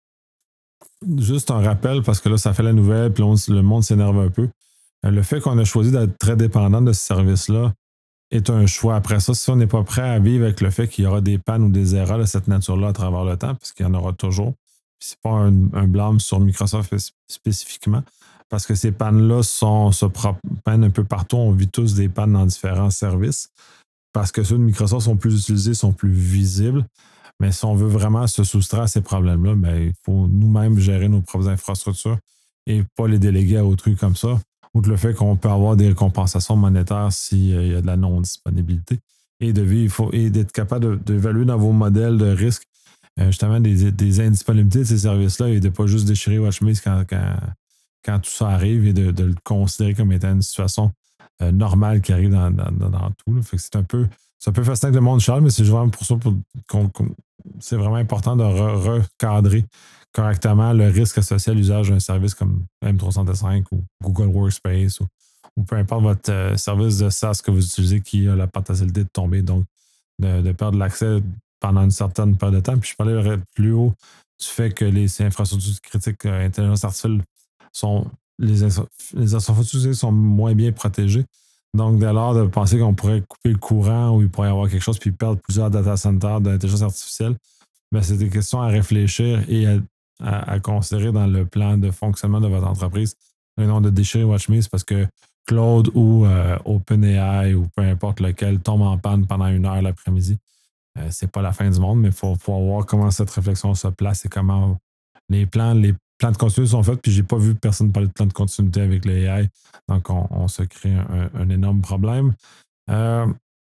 juste un rappel, parce que là, ça fait la nouvelle, puis on, le monde s'énerve un peu. Euh, le fait qu'on a choisi d'être très dépendant de ce service-là est un choix. Après ça, si on n'est pas prêt à vivre avec le fait qu'il y aura des pannes ou des erreurs de cette nature-là à travers le temps, parce qu'il y en aura toujours, c'est pas un, un blâme sur Microsoft spécifiquement, parce que ces pannes-là sont, se propagent un peu partout. On vit tous des pannes dans différents services, parce que ceux de Microsoft sont plus utilisés, sont plus visibles. Mais si on veut vraiment se soustraire à ces problèmes-là, bien, il faut nous-mêmes gérer nos propres infrastructures et pas les déléguer à autrui comme ça. Outre le fait qu'on peut avoir des compensations monétaires s'il y a de la non-disponibilité. Et de vivre, il faut, et d'être capable d'évaluer dans vos modèles de risque euh, justement des, des indisponibilités de ces services-là et de ne pas juste déchirer votre chemise quand, quand, quand tout ça arrive et de, de le considérer comme étant une situation euh, normale qui arrive dans, dans, dans, dans tout. Là. Fait que c'est un peu. C'est un peu fascinant que le monde change, mais c'est vraiment pour ça pour, qu'on, qu'on, c'est vraiment important de re, recadrer correctement le risque associé à l'usage d'un service comme M trois cent soixante-cinq ou Google Workspace ou, ou peu importe votre euh, service de SaaS que vous utilisez qui a la potentialité de tomber, donc de, de perdre l'accès pendant une certaine période de temps. Puis je parlais plus haut du fait que les infrastructures critiques euh, intelligence artificielle sont les, les infrastructures sont moins bien protégées. Donc, dès lors, de penser qu'on pourrait couper le courant ou il pourrait y avoir quelque chose puis perdre plusieurs data centers d'intelligence artificielle, bien, c'est des questions à réfléchir et à, à, à considérer dans le plan de fonctionnement de votre entreprise le nom de déchirer WatchMe, c'est parce que Claude ou euh, OpenAI ou peu importe lequel tombe en panne pendant une heure l'après-midi. Euh, c'est pas la fin du monde, mais il faut, faut voir comment cette réflexion se place et comment les plans, les plans de continuité sont faits. Puis j'ai pas vu personne parler de plan de continuité avec le A I. Donc on, on se crée un, un énorme problème. Euh,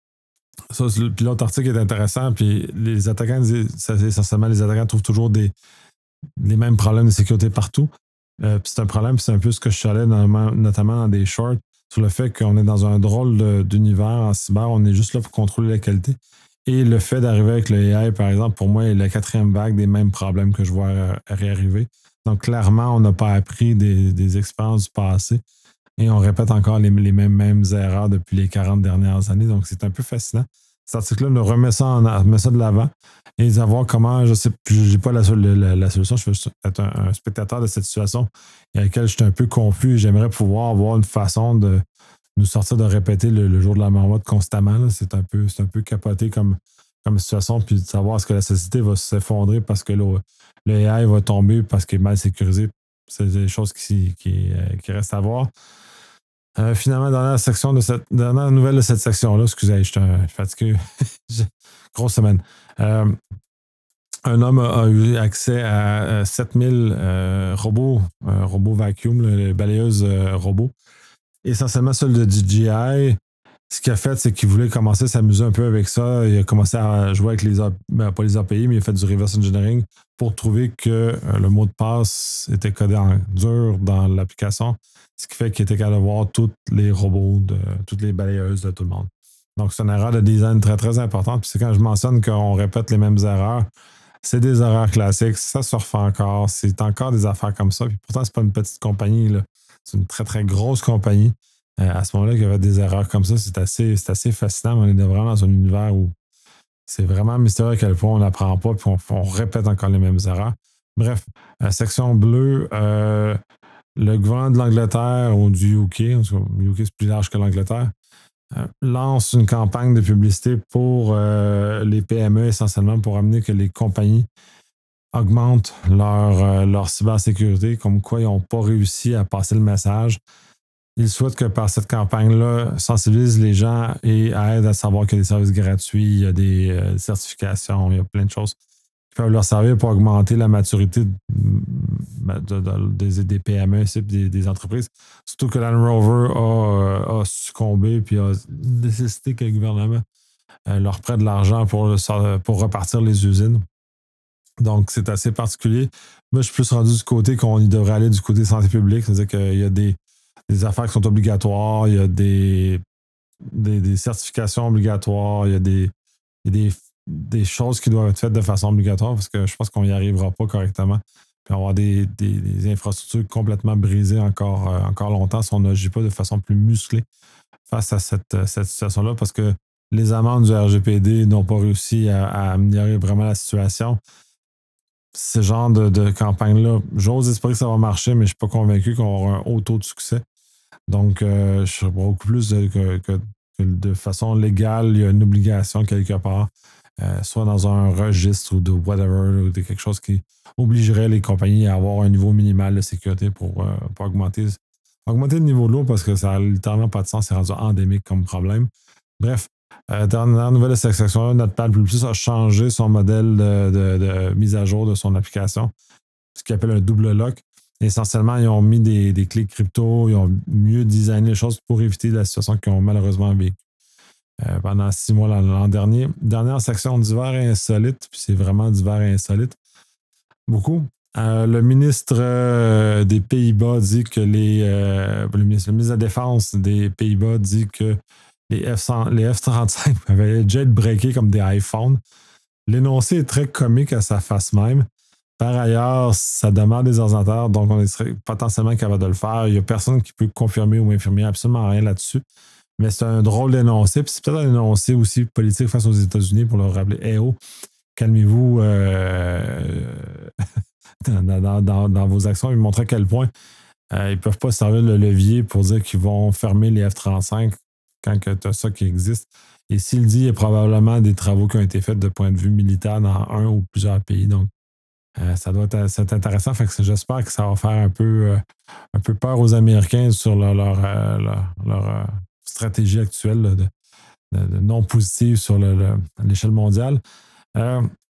ça, puis l'autre article est intéressant. Puis les attaquants, ça, essentiellement, les attaquants trouvent toujours des, les mêmes problèmes de sécurité partout. Euh, puis c'est un problème, c'est un peu ce que je chalais notamment dans des shorts, sur le fait qu'on est dans un drôle de, d'univers en cyber, on est juste là pour contrôler la qualité. Et le fait d'arriver avec le A I, par exemple, pour moi, est la quatrième vague des mêmes problèmes que je vois réarriver. Donc, clairement, on n'a pas appris des, des expériences du passé et on répète encore les, les mêmes, mêmes erreurs depuis les quarante dernières années. Donc, c'est un peu fascinant. Cet article-là nous remet ça, en, met ça de l'avant et savoir comment, je sais plus, je n'ai pas la, la, la solution, je veux être un, un spectateur de cette situation à laquelle je suis un peu confus et j'aimerais pouvoir avoir une façon de nous sortir de répéter le, le jour de la marmotte constamment. Là. C'est, un peu, c'est un peu capoté comme, comme situation, puis de savoir est-ce que la société va s'effondrer parce que le, le A I va tomber parce qu'il est mal sécurisé. C'est des choses qui, qui, qui restent à voir. Euh, finalement, dernière section de cette dernière nouvelle de cette section-là, excusez, je suis fatigué. Grosse semaine. Euh, un homme a, a eu accès à sept mille euh, robots, euh, robots vacuum, les balayeuses euh, robots. Essentiellement celle de D J I. Ce qu'il a fait, c'est qu'il voulait commencer à s'amuser un peu avec ça. Il a commencé à jouer avec les A P I, ben, pas les A P I, mais il a fait du reverse engineering pour trouver que euh, le mot de passe était codé en dur dans l'application, ce qui fait qu'il était capable de voir tous les robots, de, toutes les balayeuses de tout le monde. Donc, c'est une erreur de design très, très importante. Puis c'est quand je mentionne qu'on répète les mêmes erreurs, c'est des erreurs classiques, ça se refait encore, c'est encore des affaires comme ça. Puis pourtant, c'est pas une petite compagnie, là. C'est une très, très grosse compagnie. Euh, à ce moment-là, qu'il y avait des erreurs comme ça, c'est assez, c'est assez fascinant. On est vraiment dans un univers où c'est vraiment mystérieux à quel point on n'apprend pas puis on, on répète encore les mêmes erreurs. Bref, la section bleue, euh, le gouvernement de l'Angleterre ou du U K, en tout cas, le U K c'est plus large que l'Angleterre, euh, lance une campagne de publicité pour euh, les P M E essentiellement pour amener que les compagnies augmentent leur, euh, leur cybersécurité, comme quoi ils n'ont pas réussi à passer le message. Ils souhaitent que par cette campagne-là, sensibilisent les gens et aident à savoir qu'il y a des services gratuits, il y a des euh, certifications, il y a plein de choses qui peuvent leur servir pour augmenter la maturité de, de, de, des, des P M E et des, des entreprises. Surtout que Land Rover a, a succombé puis a nécessité que le gouvernement euh, leur prête de l'argent pour, pour repartir les usines. Donc, c'est assez particulier. Moi, je suis plus rendu du côté qu'on y devrait aller du côté santé publique, c'est-à-dire qu'il y a des des affaires qui sont obligatoires, il y a des, des, des certifications obligatoires, il y a, des, il y a des, des choses qui doivent être faites de façon obligatoire parce que je pense qu'on n'y arrivera pas correctement. Puis avoir des, des, des infrastructures complètement brisées encore, euh, encore longtemps si on n'agit pas de façon plus musclée face à cette, cette situation-là parce que les amendes du R G P D n'ont pas réussi à, à améliorer vraiment la situation. Ce genre de, de campagne-là, j'ose espérer que ça va marcher, mais je ne suis pas convaincu qu'on aura un haut taux de succès. Donc, euh, je suis beaucoup plus de, que, que, que de façon légale, il y a une obligation quelque part, euh, soit dans un registre ou de whatever, ou de quelque chose qui obligerait les compagnies à avoir un niveau minimal de sécurité pour, euh, pour augmenter, augmenter le niveau de l'eau parce que ça n'a littéralement pas de sens, c'est rendu endémique comme problème. Bref, euh, dernière nouvelle de cette section-là, Notepad plus plus a changé son modèle de, de, de mise à jour de son application, ce qu'il appelle un double lock. Essentiellement, ils ont mis des, des clés crypto, ils ont mieux designé les choses pour éviter la situation qu'ils ont malheureusement vécue euh, pendant six mois l'an, l'an dernier. Dernière section divers et insolite, puis c'est vraiment divers et insolite. Beaucoup. Euh, le ministre euh, des Pays-Bas dit que les. Euh, le, ministre, le ministre de la Défense des Pays-Bas dit que les, F cent, les F trente-cinq avaient jailbreaké comme des iPhones. L'énoncé est très comique à sa face même. Par ailleurs, ça demande des ordinateurs, donc on est potentiellement capable de le faire. Il n'y a personne qui peut confirmer ou infirmer absolument rien là-dessus. Mais c'est un drôle d'énoncé. Puis c'est peut-être un énoncé aussi politique face aux États-Unis pour leur rappeler hey oh, calmez-vous euh, dans, dans, dans, dans vos actions et montrer à quel point euh, ils ne peuvent pas servir de levier pour dire qu'ils vont fermer les F trente-cinq quand tu as ça qui existe. Et s'il dit, il y a probablement des travaux qui ont été faits de point de vue militaire dans un ou plusieurs pays. Donc, Euh, ça doit être, c'est intéressant. Fait que j'espère que ça va faire un peu, euh, un peu peur aux Américains sur leur, leur, euh, leur, leur, euh, stratégie actuelle là, de, de, de non positive sur le, le, l'échelle mondiale. Euh,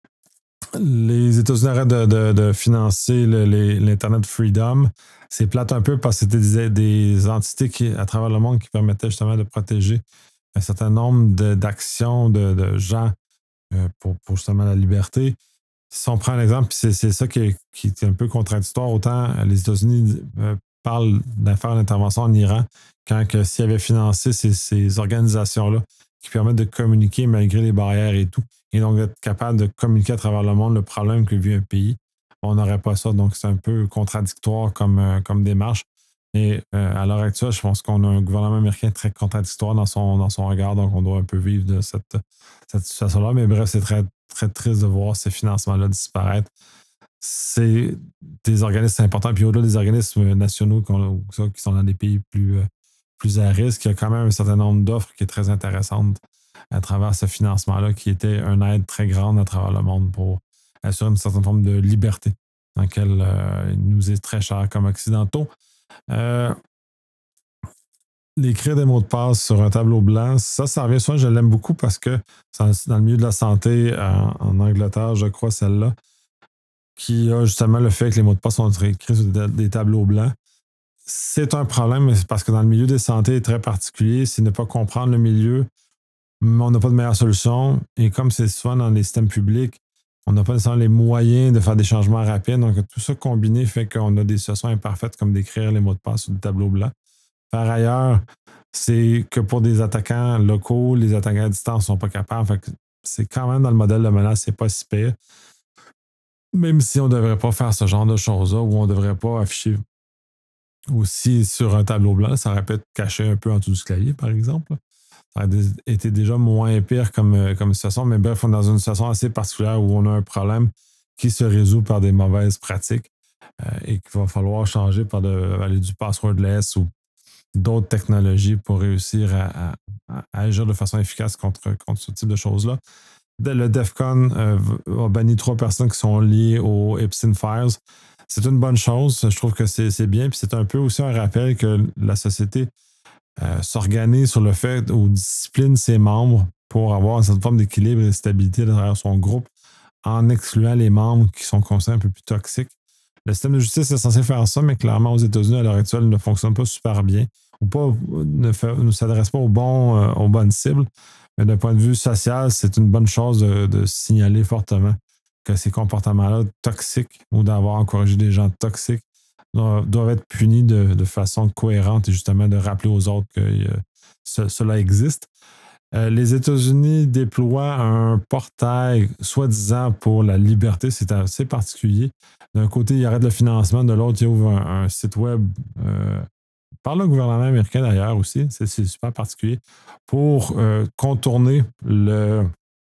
les États-Unis arrêtent de, de, de financer le, les, l'Internet Freedom. C'est plate un peu parce que c'était des, des entités qui, à travers le monde qui permettaient justement de protéger un certain nombre de, d'actions de, de gens euh, pour, pour justement la liberté. Si on prend un exemple, c'est, c'est ça qui est, qui est un peu contradictoire. Autant les États-Unis euh, parlent de faire une intervention en Iran quand que s'ils avaient financé ces, ces organisations-là qui permettent de communiquer malgré les barrières et tout, et donc d'être capable de communiquer à travers le monde le problème que vit un pays, on n'aurait pas ça. Donc c'est un peu contradictoire comme, euh, comme démarche. Et euh, à l'heure actuelle, je pense qu'on a un gouvernement américain très contradictoire dans son, dans son regard, donc on doit un peu vivre de cette, cette situation-là. Mais bref, c'est très, très triste de voir ces financements-là disparaître. C'est des organismes importants, puis au-delà des organismes nationaux qui sont dans des pays plus, plus à risque, il y a quand même un certain nombre d'offres qui est très intéressante à travers ce financement-là, qui était une aide très grande à travers le monde pour assurer une certaine forme de liberté dans laquelle euh, il nous est très cher comme occidentaux. Euh, l'écrire des mots de passe sur un tableau blanc, ça, ça revient souvent, je l'aime beaucoup parce que c'est dans le milieu de la santé en, en Angleterre, je crois, celle-là, qui a justement le fait que les mots de passe sont écrits sur des tableaux blancs. C'est un problème parce que dans le milieu des santé est très particulier, c'est ne pas comprendre le milieu, mais on n'a pas de meilleure solution. Et comme c'est souvent dans les systèmes publics, on n'a pas nécessairement les moyens de faire des changements rapides. Donc, tout ça combiné fait qu'on a des situations imparfaites comme d'écrire les mots de passe sur des tableaux blancs. Par ailleurs, c'est que pour des attaquants locaux, les attaquants à distance ne sont pas capables. Fait que c'est quand même dans le modèle de menace, c'est pas si pire. Même si on ne devrait pas faire ce genre de choses-là, ou on ne devrait pas afficher aussi sur un tableau blanc, ça aurait pu être caché un peu en dessous du clavier, par exemple. Ça aurait été déjà moins pire comme, comme situation, mais bref, on est dans une situation assez particulière où on a un problème qui se résout par des mauvaises pratiques euh, et qu'il va falloir changer par de, aller du passwordless ou d'autres technologies pour réussir à, à, à agir de façon efficace contre, contre ce type de choses-là. Le DEFCON euh, a banni trois personnes qui sont liées aux Epstein Files. C'est une bonne chose. Je trouve que c'est, c'est bien. Puis c'est un peu aussi un rappel que la société euh, s'organise sur le fait ou discipline ses membres pour avoir une certaine forme d'équilibre et de stabilité derrière son groupe en excluant les membres qui sont considérés un peu plus toxiques. Le système de justice est censé faire ça, mais clairement, aux États-Unis, à l'heure actuelle, il ne fonctionne pas super bien ou pas, ne, fait, ne s'adresse pas aux, bons, euh, aux bonnes cibles. Mais d'un point de vue social, c'est une bonne chose de, de signaler fortement que ces comportements-là toxiques ou d'avoir encouragé des gens toxiques doivent, doivent être punis de, de façon cohérente et justement de rappeler aux autres que euh, ce, cela existe. Euh, les États-Unis déploient un portail soi-disant pour la liberté. C'est assez particulier. D'un côté, ils arrêtent le financement, de l'autre, ils ouvrent un, un site web euh, par le gouvernement américain d'ailleurs aussi, c'est, c'est super particulier, pour euh, contourner le,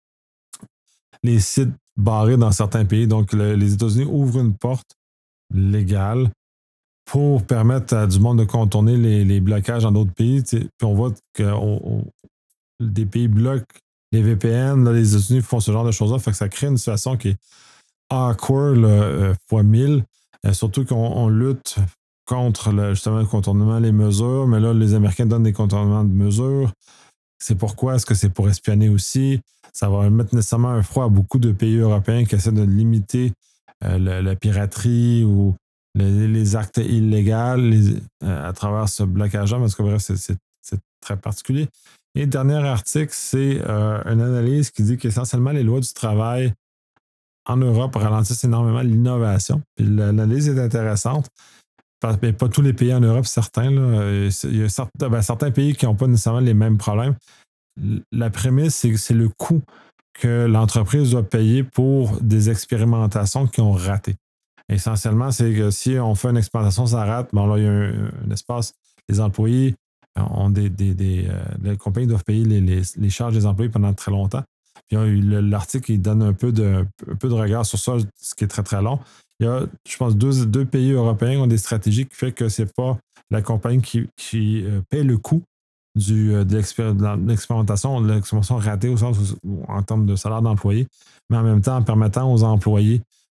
les sites barrés dans certains pays. Donc, le, les États-Unis ouvrent une porte légale pour permettre à du monde de contourner les, les blocages dans d'autres pays. Puis on voit que on, on, des pays bloquent les V P N, là, les États-Unis font ce genre de choses-là, fait que ça crée une situation qui est awkward là, euh, fois mille, euh, surtout qu'on on lutte contre le, justement le contournement, les mesures, mais là, les Américains donnent des contournements de mesures. C'est pourquoi? Est-ce que c'est pour espionner aussi? Ça va mettre nécessairement un froid à beaucoup de pays européens qui essaient de limiter euh, la, la piraterie ou les, les actes illégaux les, euh, à travers ce blocage-là. Parce que bref, c'est, c'est, c'est très particulier. Et le dernier article, c'est euh, une analyse qui dit qu'essentiellement les lois du travail en Europe ralentissent énormément l'innovation. Puis l'analyse est intéressante. Pas, pas tous les pays en Europe, certains. Là, il y a certains, ben, certains pays qui n'ont pas nécessairement les mêmes problèmes. La prémisse, c'est que c'est le coût que l'entreprise doit payer pour des expérimentations qui ont raté. Essentiellement, c'est que si on fait une expérimentation, ça rate, bon là, il y a un, un espace, les employés ont des. des, des euh, les compagnies doivent payer les, les, les charges des employés pendant très longtemps. Puis l'article, il donne un peu, de, un peu de regard sur ça, ce qui est très, très long. Il y a, je pense, deux, deux pays européens qui ont des stratégies qui font que ce n'est pas la compagnie qui, qui euh, paie le coût du, euh, de, l'expér- de l'expérimentation, de l'expérimentation ratée au sens où, en termes de salaire d'employé, mais en même temps en permettant aux employés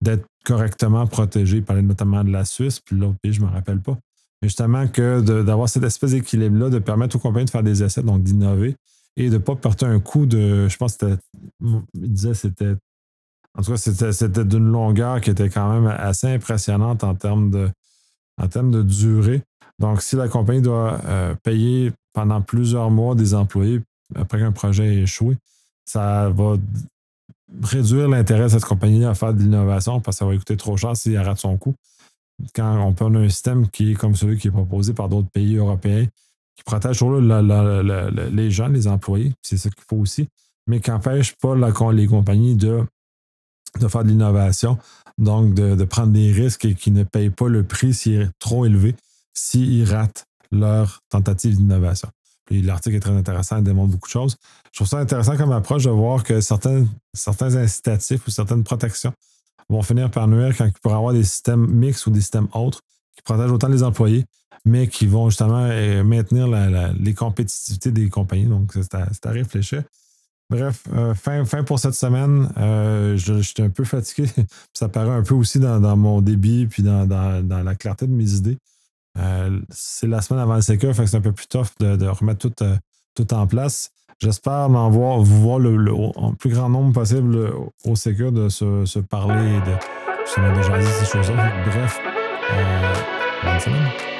d'être correctement protégé. Il parlait notamment de la Suisse, puis l'autre pays, je ne me rappelle pas. Mais justement, que de, d'avoir cette espèce d'équilibre-là, de permettre aux compagnies de faire des essais, donc d'innover, et de ne pas porter un coût de. Je pense que c'était. Il disait que c'était. En tout cas, c'était, c'était d'une longueur qui était quand même assez impressionnante en termes de, en termes de durée. Donc, si la compagnie doit euh, payer pendant plusieurs mois des employés après qu'un projet ait échoué, ça va réduire l'intérêt de cette compagnie à faire de l'innovation parce que ça va coûter trop cher s'il rate son coût. Quand on peut avoir un système qui est comme celui qui est proposé par d'autres pays européens, qui protège toujours la, la, la, la, les gens, les employés, c'est ça qu'il faut aussi, mais qui n'empêche pas la, les compagnies de, de faire de l'innovation, donc de, de prendre des risques et qui ne payent pas le prix s'il est trop élevé, s'ils ratent leur tentative d'innovation. Puis l'article est très intéressant, il démontre beaucoup de choses. Je trouve ça intéressant comme approche de voir que certains, certains incitatifs ou certaines protections vont finir par nuire quand il pourra y avoir des systèmes mixtes ou des systèmes autres qui protègent autant les employés, mais qui vont justement maintenir la, la, les compétitivités des compagnies. Donc, c'est à, c'est à réfléchir. Bref, euh, fin, fin pour cette semaine. Euh, je, je suis un peu fatigué. Ça paraît un peu aussi dans, dans mon débit puis dans, dans, dans la clarté de mes idées. Euh, c'est la semaine avant le sécure, fait que c'est un peu plus tough de, de remettre tout, euh, tout en place. J'espère en voir, vous voir le, le, le plus grand nombre possible au sécure de se, se parler et de justement de jaser ces choses-là. Bref, euh, bonne semaine.